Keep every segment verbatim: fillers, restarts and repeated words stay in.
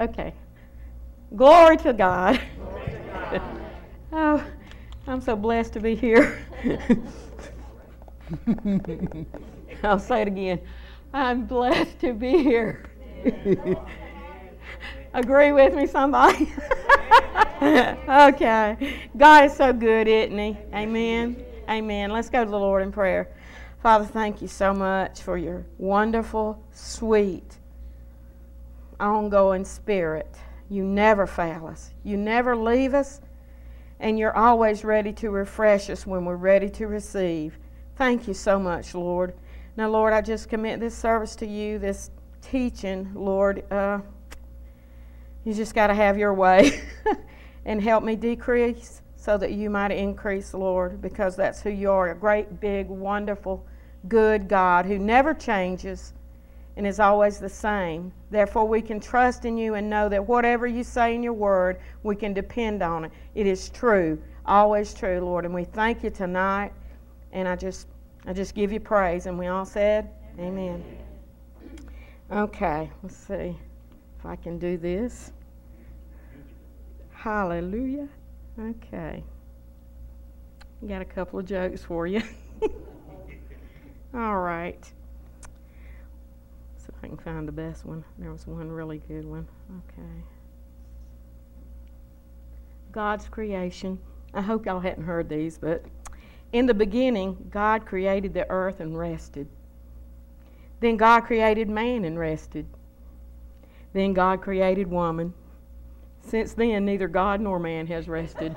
Okay. Glory to God. Glory to God. Oh, I'm so blessed to be here. I'll say it again. I'm blessed to be here. Agree with me, somebody? Okay. God is so good, isn't He? Amen. Amen. Let's go to the Lord in prayer. Father, thank you so much for your wonderful, sweet, ongoing spirit. You never fail us. You never leave us. And you're always ready to refresh us when we're ready to receive. Thank you so much, Lord. Now, Lord, I just commit this service to you, this teaching, Lord. Uh, you just got to have your way and help me decrease so that you might increase, Lord, because that's who you are, a great, big, wonderful, good God who never changes and is always the same. Therefore, we can trust in you and know that whatever you say in your word, we can depend on it. It is true, always true, Lord. And we thank you tonight. And I just I just give you praise. And we all said, amen. Okay, let's see if I can do this. Hallelujah. Okay. Got a couple of jokes for you. All right. I can find the best one. There was one really good one. Okay. God's creation. I hope y'all hadn't heard these, but in the beginning, God created the earth and rested. Then God created man and rested. Then God created woman. Since then, neither God nor man has rested.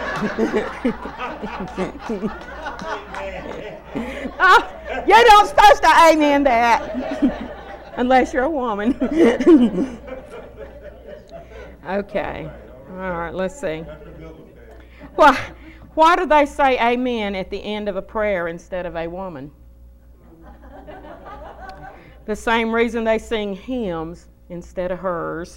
Oh, you don't supposed to amen that. Unless you're a woman. Okay. All right, let's see. Why, why do they say amen at the end of a prayer instead of a woman? The same reason they sing hymns instead of hers.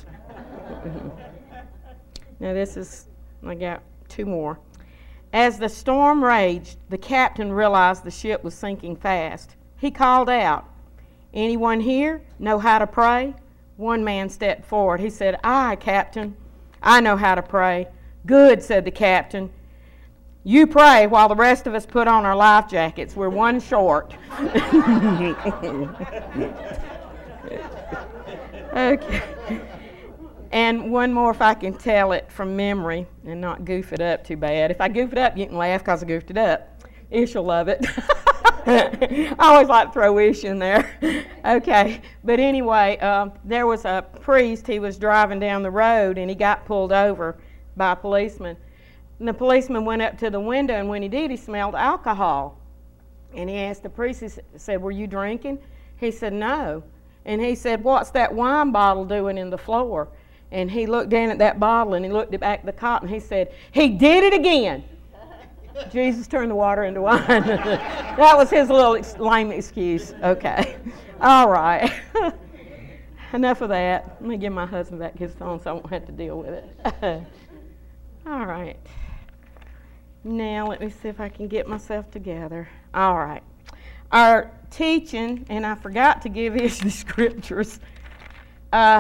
Now this is, I got two more. As the storm raged, the captain realized the ship was sinking fast. He called out, "Anyone here know how to pray?" One man stepped forward. He said, "Aye, Captain, I know how to pray." "Good," said the captain. "You pray while the rest of us put on our life jackets. We're one short." Okay. And one more if I can tell it from memory and not goof it up too bad. If I goof it up, you can laugh because I goofed it up. Ish will love it. I always like to throw Ish in there. Okay, but anyway, uh, there was a priest. He was driving down the road and he got pulled over by a policeman. And the policeman went up to the window, and when he did, he smelled alcohol. And he asked the priest, he said, "Were you drinking?" He said, "No." And he said, "What's that wine bottle doing in the floor?" And he looked down at that bottle and he looked back at the cop and he said, "He did it again." Jesus turned the water into wine. That was his little ex- lame excuse. Okay. All right. Enough of that. Let me give my husband back his phone so I won't have to deal with it. All right. Now let me see if I can get myself together. All right. Our teaching, and I forgot to give you the scriptures, uh,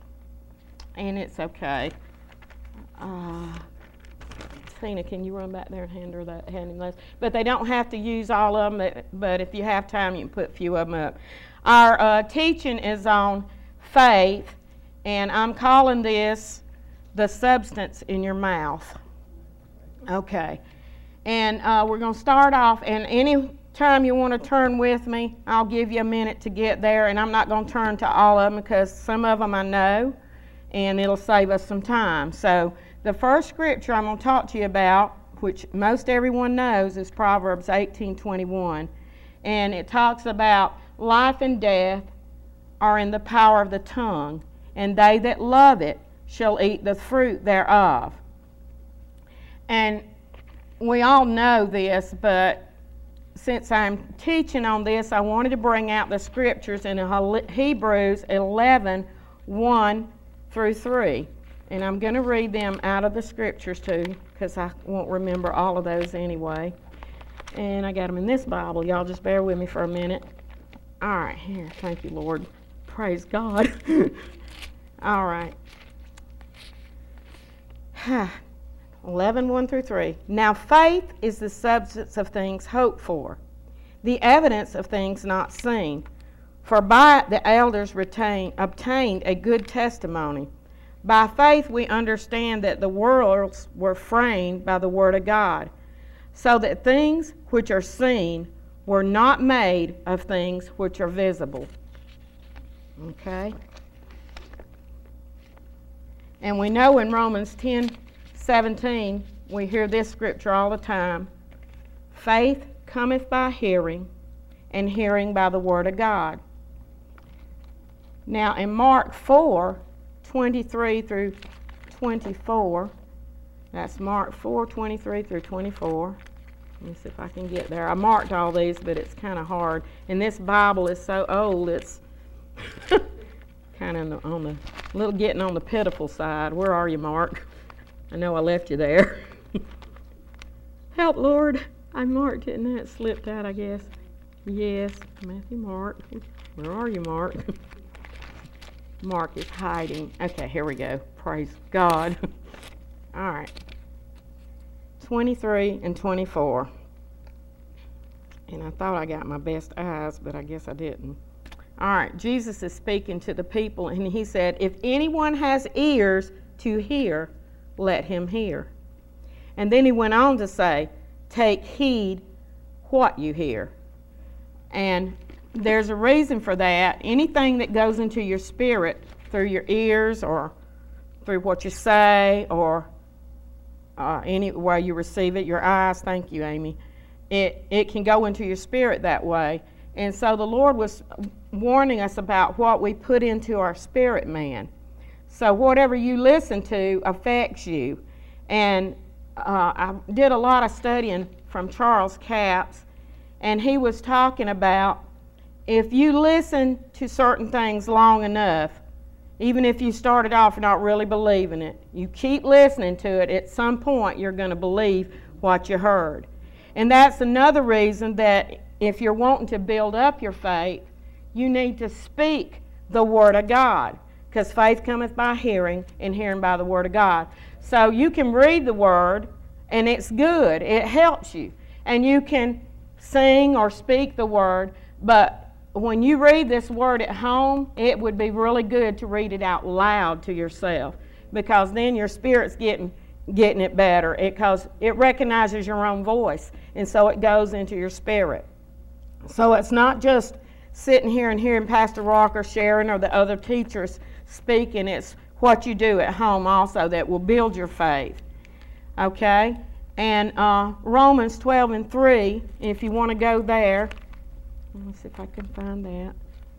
and it's okay. Uh, Tina, can you run back there and hand her that, hand him those? But they don't have to use all of them, but, but if you have time, you can put a few of them up. Our uh, teaching is on faith, and I'm calling this the substance in your mouth. Okay. And uh, we're going to start off, and any time you want to turn with me, I'll give you a minute to get there, and I'm not going to turn to all of them because some of them I know, and it'll save us some time. So the first scripture I'm going to talk to you about, which most everyone knows, is Proverbs eighteen twenty-one. And it talks about life and death are in the power of the tongue, and they that love it shall eat the fruit thereof. And we all know this, but since I'm teaching on this, I wanted to bring out the scriptures in Hebrews eleven, one through three. And I'm going to read them out of the scriptures too, because I won't remember all of those anyway. And I got them in this Bible. Y'all just bear with me for a minute. All right, here. Thank you, Lord. Praise God. All right. eleven, one through three. Now faith is the substance of things hoped for, the evidence of things not seen. For by it the elders retain, obtained a good testimony. By faith we understand that the worlds were framed by the word of God, so that things which are seen were not made of things which are visible. Okay? And we know in Romans ten seventeen, we hear this scripture all the time. Faith cometh by hearing, and hearing by the word of God. Now in Mark four, twenty-three through twenty-four, that's Mark four, twenty-three through twenty-four. Let me see if I can get there. I marked all these, but it's kind of hard. And this Bible is so old, it's kind of on the, little getting on the pitiful side. Where are you, Mark? I know I left you there. Help, Lord. I marked it and that slipped out, I guess. Yes, Matthew, Mark. Where are you, Mark? Mark is hiding. Okay, here we go. Praise God. All right. twenty-three and twenty-four. And I thought I got my best eyes, but I guess I didn't. All right, Jesus is speaking to the people, and he said, if anyone has ears to hear, let him hear. And then he went on to say, take heed what you hear. And there's a reason for that. Anything that goes into your spirit through your ears or through what you say or uh, any way you receive it, your eyes, thank you, Amy, it, it can go into your spirit that way. And so the Lord was warning us about what we put into our spirit man. So whatever you listen to affects you. And uh, I did a lot of studying from Charles Capps, and he was talking about if you listen to certain things long enough, even if you started off not really believing it, you keep listening to it, at some point you're going to believe what you heard. And that's another reason that if you're wanting to build up your faith, you need to speak the Word of God, because faith cometh by hearing, and hearing by the Word of God. So you can read the Word, and it's good. It helps you. And you can sing or speak the Word, but when you read this Word at home, it would be really good to read it out loud to yourself, because then your spirit's getting getting it better, because it, it recognizes your own voice, and so it goes into your spirit. So it's not just sitting here and hearing Pastor Rocker, Sharon, or the other teachers speaking. It's what you do at home also that will build your faith. Okay? And uh, Romans twelve and three, if you want to go there. Let me see if I can find that.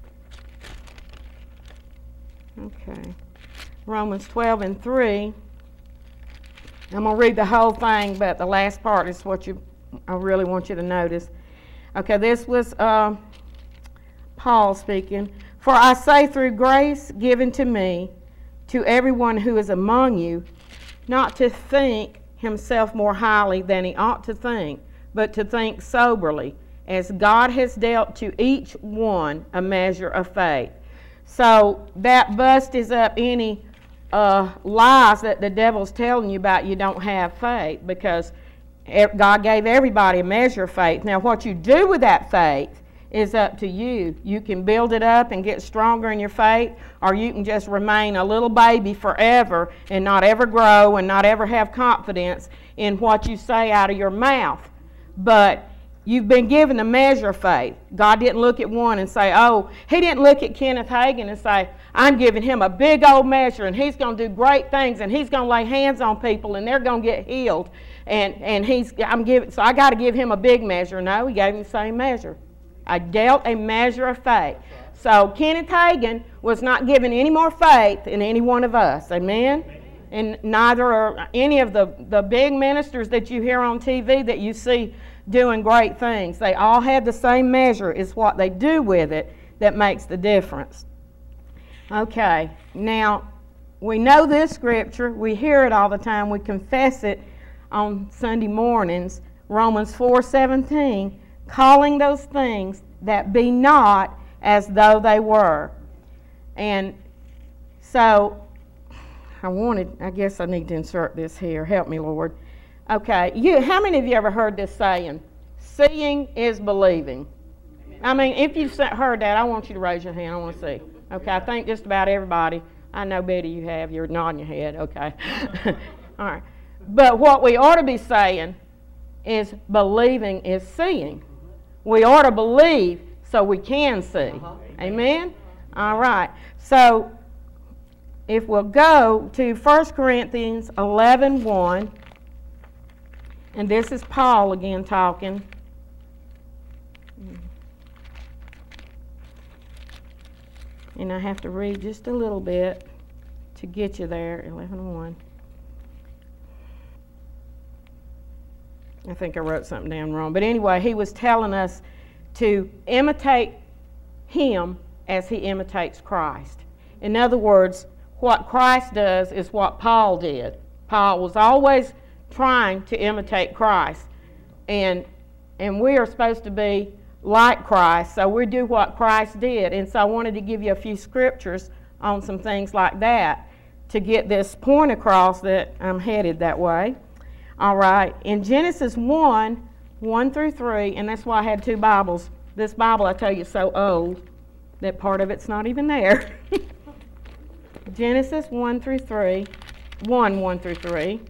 Okay. Romans twelve and three. I'm going to read the whole thing, but the last part is what you I really want you to notice. Okay, this was uh, Paul speaking. For I say through grace given to me, to everyone who is among you, not to think himself more highly than he ought to think, but to think soberly, as God has dealt to each one a measure of faith. So that busts up any uh, lies that the devil's telling you about you don't have faith, because God gave everybody a measure of faith. Now what you do with that faith is up to you. You can build it up and get stronger in your faith, or you can just remain a little baby forever and not ever grow and not ever have confidence in what you say out of your mouth. But you've been given a measure of faith. God didn't look at one and say, oh, he didn't look at Kenneth Hagin and say, I'm giving him a big old measure and he's going to do great things and he's going to lay hands on people and they're going to get healed. And, and he's, I'm giving, so I got to give him a big measure. No, he gave him the same measure. I dealt a measure of faith. So Kenneth Hagin was not given any more faith than any one of us. Amen? And neither are any of the, the big ministers that you hear on T V that you see doing great things. They all have the same measure. It's what they do with it that makes the difference. Okay, now we know this scripture. We hear it all the time. We confess it on Sunday mornings. Romans four seventeen, calling those things that be not as though they were. And so I wanted, I guess I need to insert this here. Help me, Lord. Okay, you. How many of you ever heard this saying? Seeing is believing. I mean, if you've heard that, I want you to raise your hand. I want to see. Okay, I think just about everybody. I know, Betty, you have. You're nodding your head. Okay. All right. But what we ought to be saying is believing is seeing. We ought to believe so we can see. Uh-huh. Amen? All right. So if we'll go to First Corinthians eleven one, and this is Paul again talking. And I have to read just a little bit to get you there, eleven one. I think I wrote something down wrong. But anyway, he was telling us to imitate him as he imitates Christ. In other words, what Christ does is what Paul did. Paul was always trying to imitate Christ. And, and we are supposed to be like Christ, so we do what Christ did. And so I wanted to give you a few scriptures on some things like that to get this point across that I'm headed that way. All right, in Genesis one, one through three, and that's why I had two Bibles. This Bible, I tell you, is so old that part of it's not even there. Genesis one through three, one, one through three.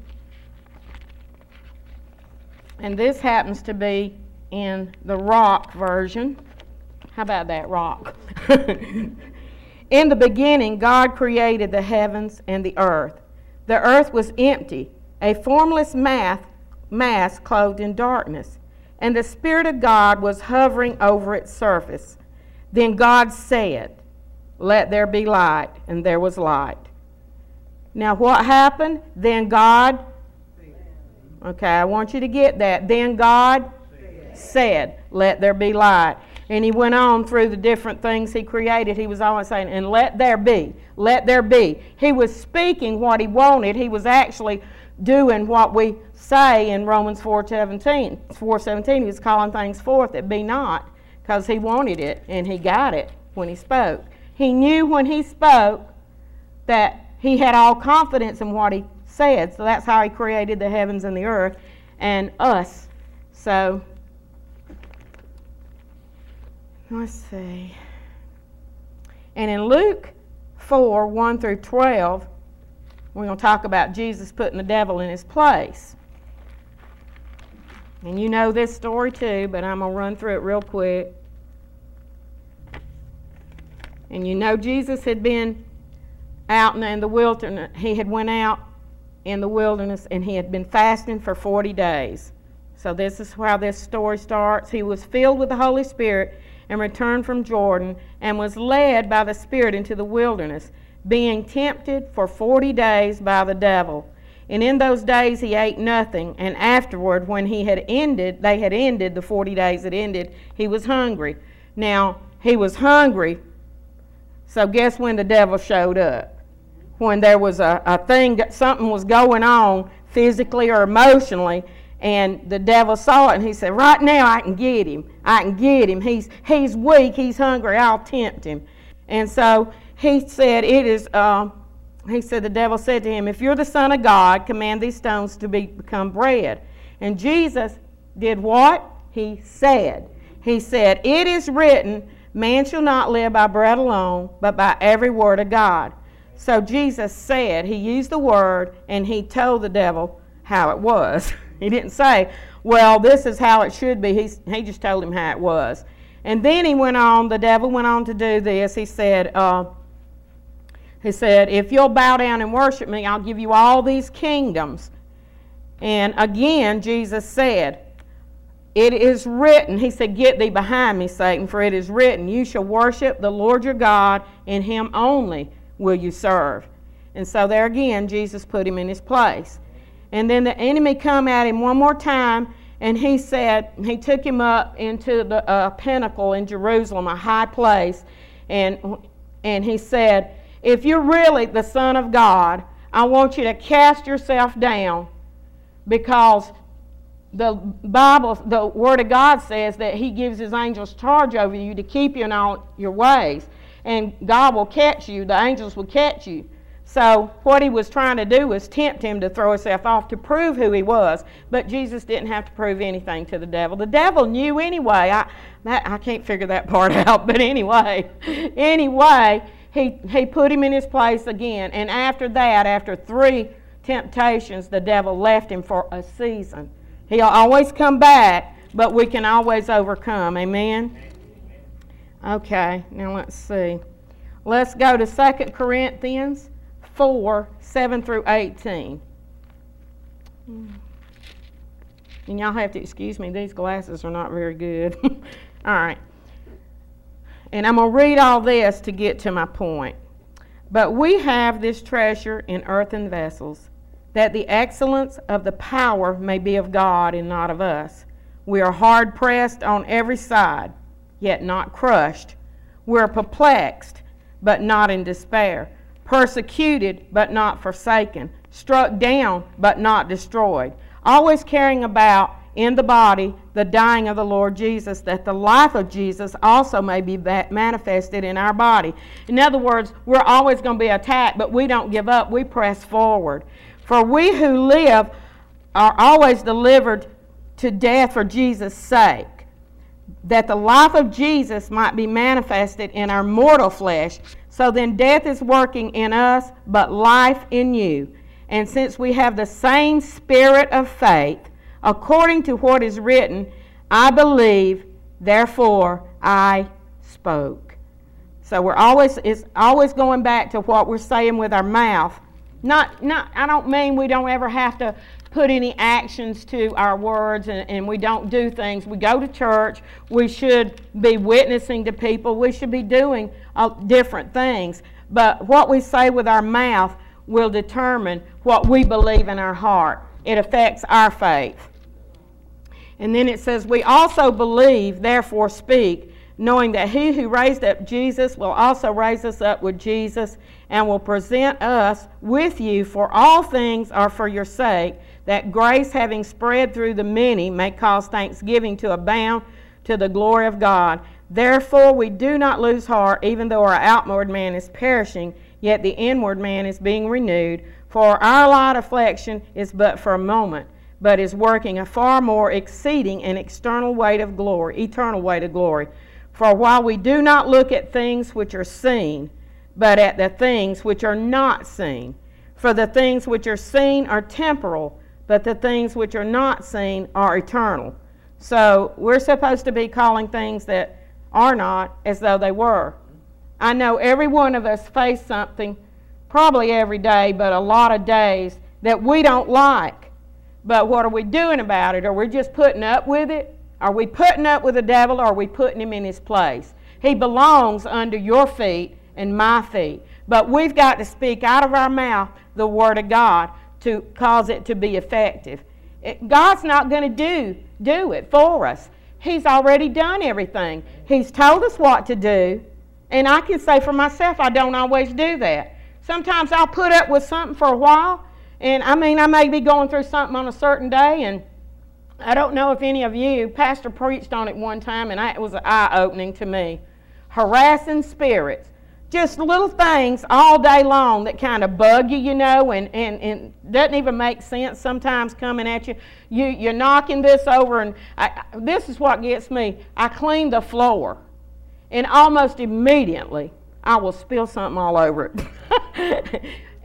And this happens to be in the Rock version. How about that, Rock? In the beginning, God created the heavens and the earth. The earth was empty, a formless mass, mass clothed in darkness, and the Spirit of God was hovering over its surface. Then God said, "Let there be light," and there was light. Now what happened? Then God, okay, I want you to get that. Then God said, "Let there be light." And he went on through the different things he created. He was always saying, "And let there be, let there be." He was speaking what he wanted. He was actually doing what we say in Romans four seventeen. four seventeen, he was calling things forth that be not, because he wanted it, and he got it when he spoke. He knew when he spoke that he had all confidence in what he said, so that's how he created the heavens and the earth and us. So, let's see. And in Luke four, one through twelve, we're going to talk about Jesus putting the devil in his place. And you know this story too, but I'm going to run through it real quick. And you know Jesus had been out in the wilderness. He had went out in the wilderness and he had been fasting for forty days. So this is how this story starts. He was filled with the Holy Spirit and returned from Jordan and was led by the Spirit into the wilderness, being tempted for forty days by the devil. And in those days he ate nothing, and afterward, when he had ended, they had ended, the forty days had ended, he was hungry. Now, he was hungry, so guess when the devil showed up? When there was a, a thing, something was going on physically or emotionally, and the devil saw it, and he said, "Right now I can get him. I can get him. He's, he's weak, he's hungry, I'll tempt him." And so he said, it is, uh, he said, the devil said to him, "If you're the Son of God, command these stones to be, become bread." And Jesus did what? He said. He said, "It is written, man shall not live by bread alone, but by every word of God." So Jesus said, he used the word, and he told the devil how it was. He didn't say, "Well, this is how it should be." He, he just told him how it was. And then he went on, the devil went on to do this. He said, uh, he said, "If you'll bow down and worship me, I'll give you all these kingdoms." And again, Jesus said, "It is written," he said, "Get thee behind me, Satan, for it is written, you shall worship the Lord your God, and him only will you serve." And so there again, Jesus put him in his place. And then the enemy come at him one more time, and he said, he took him up into the uh, pinnacle in Jerusalem, a high place, and, and he said, "If you're really the Son of God, I want you to cast yourself down, because the Bible, the Word of God says that he gives his angels charge over you to keep you in all your ways, and God will catch you, the angels will catch you. So what he was trying to do was tempt him to throw himself off to prove who he was. But Jesus didn't have to prove anything to the devil. The devil knew anyway. I, that, I can't figure that part out. But anyway, anyway, he, he put him in his place again. And after that, after three temptations, the devil left him for a season. He'll always come back, but we can always overcome. Amen? Okay, now let's see. Let's go to Second Corinthians four, seven through eighteen. And y'all have to excuse me, these glasses are not very good. All right. And I'm going to read all this to get to my point. But we have this treasure in earthen vessels, that the excellence of the power may be of God and not of us. We are hard pressed on every side, yet not crushed. We are perplexed, but not in despair. Persecuted, but not forsaken. Struck down, but not destroyed. Always carrying about in the body the dying of the Lord Jesus, that the life of Jesus also may be manifested in our body. In other words, we're always going to be attacked, but we don't give up. We press forward. For we who live are always delivered to death for Jesus' sake, that the life of Jesus might be manifested in our mortal flesh. So then death is working in us, but life in you. And since we have the same spirit of faith, according to what is written, I believe, therefore I spoke. So we're always it's always going back to what we're saying with our mouth. Not not I don't mean we don't ever have to put any actions to our words and, and we don't do things. We go to church. We should be witnessing to people. We should be doing uh, different things. But what we say with our mouth will determine what we believe in our heart. It affects our faith. And then it says, we also believe, therefore speak, knowing that he who raised up Jesus will also raise us up with Jesus and will present us with you, for all things are for your sake, that grace having spread through the many may cause thanksgiving to abound to the glory of God. Therefore we do not lose heart, even though our outward man is perishing, yet the inward man is being renewed. For our light affliction is but for a moment, but is working a far more exceeding and external weight of glory, eternal weight of glory. For while we do not look at things which are seen, but at the things which are not seen. For the things which are seen are temporal, but the things which are not seen are eternal. So we're supposed to be calling things that are not as though they were. I know every one of us face something, probably every day, but a lot of days, that we don't like. But what are we doing about it? Are we just putting up with it? Are we putting up with the devil, or are we putting him in his place? He belongs under your feet and my feet. But we've got to speak out of our mouth the Word of God to cause it to be effective. It, God's not going to do, do it for us. He's already done everything. He's told us what to do. And I can say for myself, I don't always do that. Sometimes I'll put up with something for a while. And I mean, I may be going through something on a certain day, and I don't know if any of you, Pastor preached on it one time, and I, it was eye-opening to me. Harassing spirits. Just little things all day long that kind of bug you, you know, and, and, and doesn't even make sense sometimes coming at you. you you're knocking this over, and I, this is what gets me. I clean the floor, and almost immediately I will spill something all over it.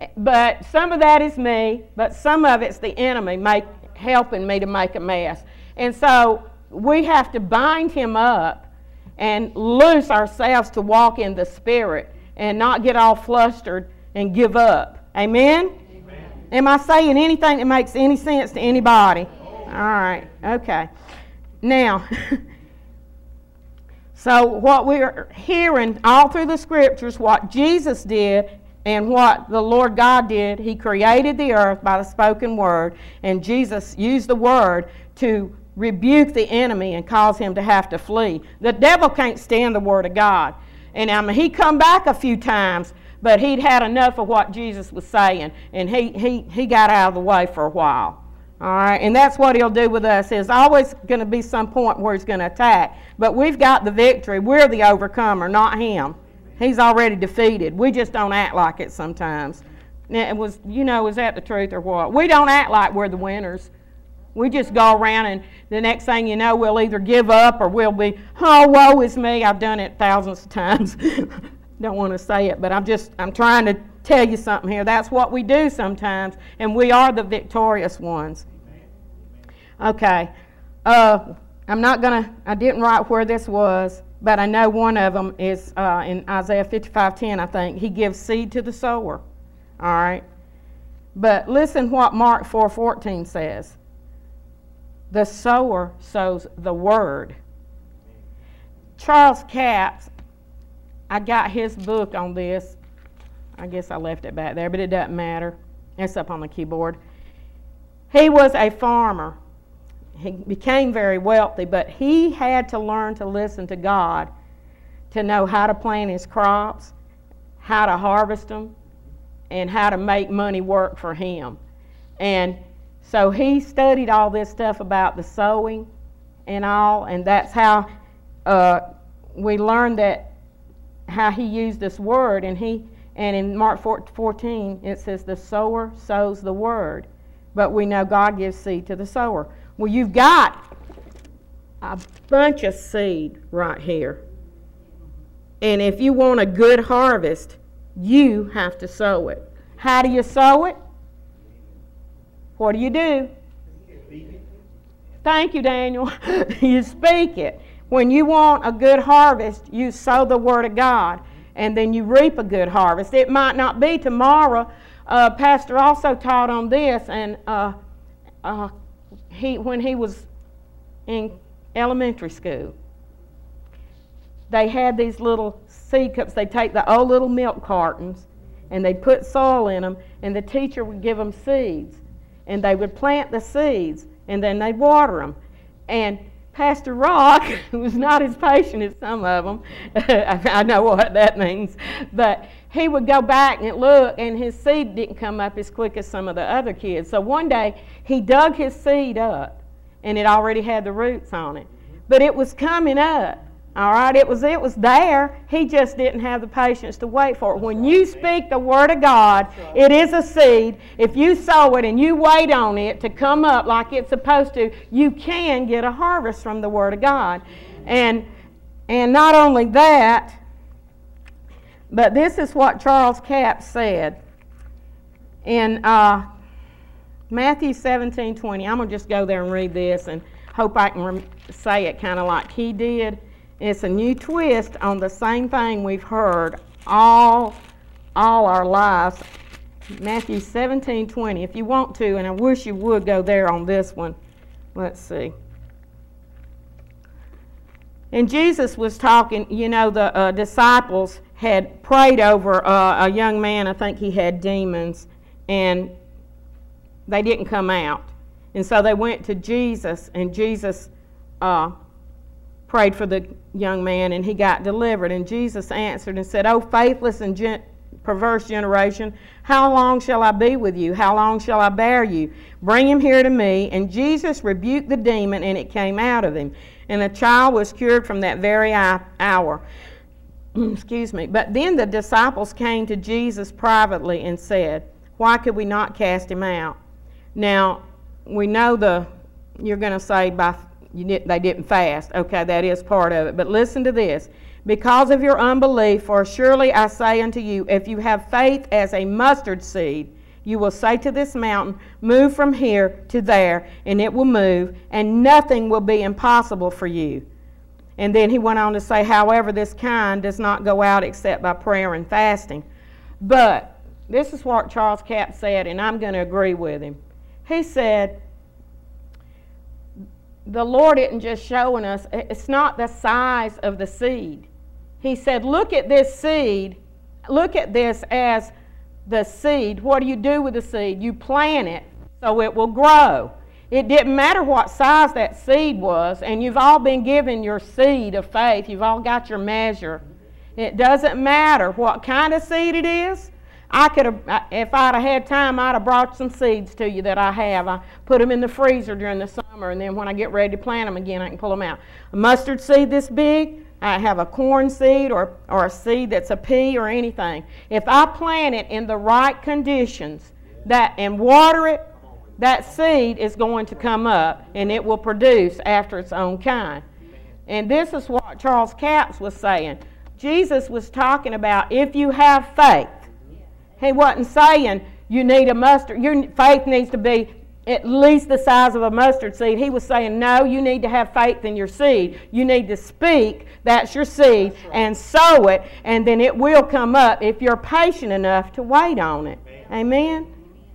But some of that is me, but some of it's the enemy make, helping me to make a mess. And so we have to bind him up and loose ourselves to walk in the Spirit and not get all flustered and give up. Amen? Amen. Am I saying anything that makes any sense to anybody? Oh. All right. Okay. Now, so what we're hearing all through the Scriptures, what Jesus did and what the Lord God did, he created the earth by the spoken word, and Jesus used the word to rebuke the enemy and cause him to have to flee. The devil can't stand the word of God. And I mean, he come back a few times, but he'd had enough of what Jesus was saying, and he, he, he got out of the way for a while. All right, and that's what he'll do with us. There's always going to be some point where he's going to attack, but we've got the victory. We're the overcomer, not him. He's already defeated. We just don't act like it sometimes. Now, it was, you know, is that the truth or what? We don't act like we're the winners. We just go around and the next thing you know, we'll either give up or we'll be, oh, woe is me. I've done it thousands of times. Don't want to say it, but I'm just, I'm trying to tell you something here. That's what we do sometimes, and we are the victorious ones. Okay. Uh, I'm not going to, I didn't write where this was, but I know one of them is uh, in Isaiah fifty-five ten, I think. He gives seed to the sower. All right. But listen what Mark four fourteen says. The sower sows the word. Charles Capps, I got his book on this. I guess I left it back there, but it doesn't matter. It's up on the keyboard. He was a farmer. He became very wealthy, but he had to learn to listen to God to know how to plant his crops, how to harvest them, and how to make money work for him. And so he studied all this stuff about the sowing and all, and that's how uh, we learned that, how he used this word. And he and in Mark fourteen, it says, the sower sows the word. But we know God gives seed to the sower. Well, you've got a bunch of seed right here. And if you want a good harvest, you have to sow it. How do you sow it? What do you do? Thank you, Daniel. You speak it. When you want a good harvest, you sow the Word of God, and then you reap a good harvest. It might not be tomorrow. Uh, Pastor also taught on this, and uh, uh, he when he was in elementary school, they had these little seed cups. They take the old little milk cartons, and they put soil in them, and the teacher would give them seeds. And they would plant the seeds, and then they'd water them. And Pastor Rock, who was not as patient as some of them, I know what that means, but he would go back and look, and his seed didn't come up as quick as some of the other kids. So one day, he dug his seed up, and it already had the roots on it. But it was coming up. All right, it was it was there. He just didn't have the patience to wait for it. When you speak the Word of God, it is a seed. If you sow it and you wait on it to come up like it's supposed to, you can get a harvest from the Word of God. And and not only that, but this is what Charles Capps said in uh, Matthew seventeen twenty. I'm going to just go there and read this and hope I can rem- say it kind of like he did. It's a new twist on the same thing we've heard all, all our lives. Matthew seventeen twenty. If you want to, and I wish you would go there on this one. Let's see. And Jesus was talking, you know, the uh, disciples had prayed over uh, a young man. I think he had demons, and they didn't come out. And so they went to Jesus, and Jesus uh, prayed for the young man, and he got delivered. And Jesus answered and said, "O faithless and gen- perverse generation, how long shall I be with you? How long shall I bear you? Bring him here to me." And Jesus rebuked the demon, and it came out of him. And the child was cured from that very hour. Excuse me. But then the disciples came to Jesus privately and said, "Why could we not cast him out?" Now, we know the, you're going to say by You did, they didn't fast. Okay, that is part of it. But listen to this. "Because of your unbelief, for surely I say unto you, if you have faith as a mustard seed, you will say to this mountain, move from here to there, and it will move, and nothing will be impossible for you." And then he went on to say, "However, this kind does not go out except by prayer and fasting." But this is what Charles Capps said, and I'm going to agree with him. He said, the Lord isn't just showing us, it's not the size of the seed. He said, look at this seed, look at this as the seed. What do you do with the seed? You plant it so it will grow. It didn't matter what size that seed was, and you've all been given your seed of faith. You've all got your measure. It doesn't matter what kind of seed it is. I could have, if I'd have had time, I'd have brought some seeds to you that I have. I put them in the freezer during the summer, and then when I get ready to plant them again, I can pull them out. A mustard seed this big, I have a corn seed or, or a seed that's a pea or anything. If I plant it in the right conditions that and water it, that seed is going to come up and it will produce after its own kind. And this is what Charles Capps was saying. Jesus was talking about if you have faith. He wasn't saying you need a mustard. Your faith needs to be at least the size of a mustard seed. He was saying, no, you need to have faith in your seed. You need to speak, that's your seed, and sow it, and then it will come up if you're patient enough to wait on it. Amen?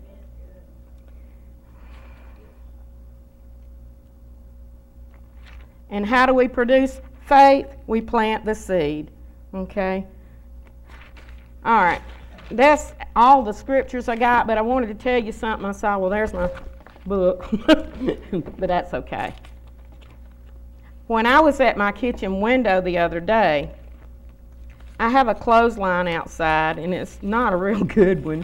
And how do we produce faith? We plant the seed. Okay? All right. That's all the scriptures I got, but I wanted to tell you something. I saw, well, there's my book, but that's okay. When I was at my kitchen window the other day, I have a clothesline outside, and it's not a real good one.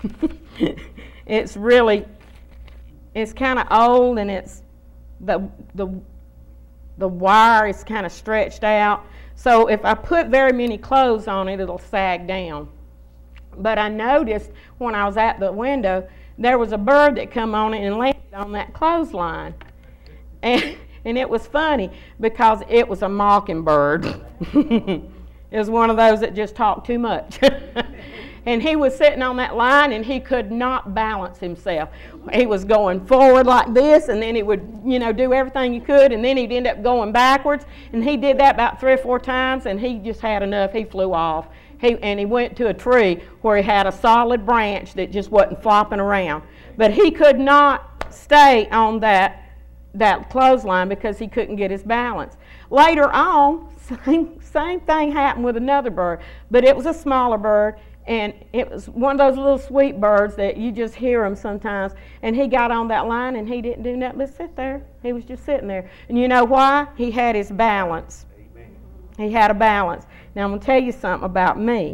It's really, it's kind of old, and it's the the the wire is kind of stretched out. So if I put very many clothes on it, it'll sag down. But I noticed when I was at the window, there was a bird that come on it and landed on that clothesline. And, and it was funny because it was a mockingbird. It was one of those that just talked too much. And he was sitting on that line and he could not balance himself. He was going forward like this, and then he would, you know, do everything he could, and then he'd end up going backwards. And he did that about three or four times, and he just had enough. He flew off. He, and he went to a tree where he had a solid branch that just wasn't flopping around. But he could not stay on that, that clothesline because he couldn't get his balance. Later on, same, same thing happened with another bird, but it was a smaller bird, and it was one of those little sweet birds that you just hear them sometimes. And he got on that line, and he didn't do nothing but sit there. He was just sitting there. And you know why? He had his balance. Amen. He had a balance. Now, I'm going to tell you something about me.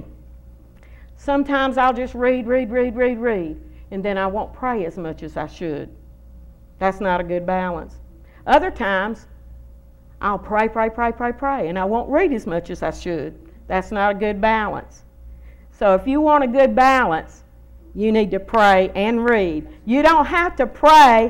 Sometimes I'll just read, read, read, read, read, and then I won't pray as much as I should. That's not a good balance. Other times, I'll pray, pray, pray, pray, pray, and I won't read as much as I should. That's not a good balance. So if you want a good balance, you need to pray and read. You don't have to pray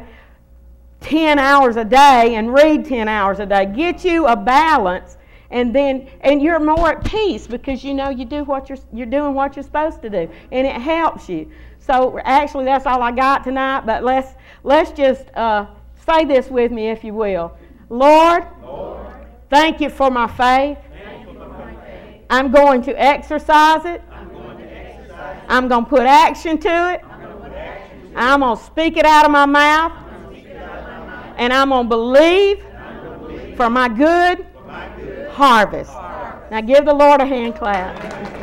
ten hours a day and read ten hours a day. Get you a balance, and then and you're more at peace because you know you do what you're you're doing what you're supposed to do, and it helps you. So actually, that's all I got tonight. But let's let's just uh, say this with me, if you will. Lord, Lord, thank you for my faith. thank you for my faith. I'm going to exercise it. I'm going to exercise it. I'm going to put action to it. I'm going to put action to it. I'm going to speak it out of my mouth. I'm going to speak it out of my mouth. And I'm going to believe And I'm going to believe for my good for my good harvest. harvest. Now give the Lord a hand clap.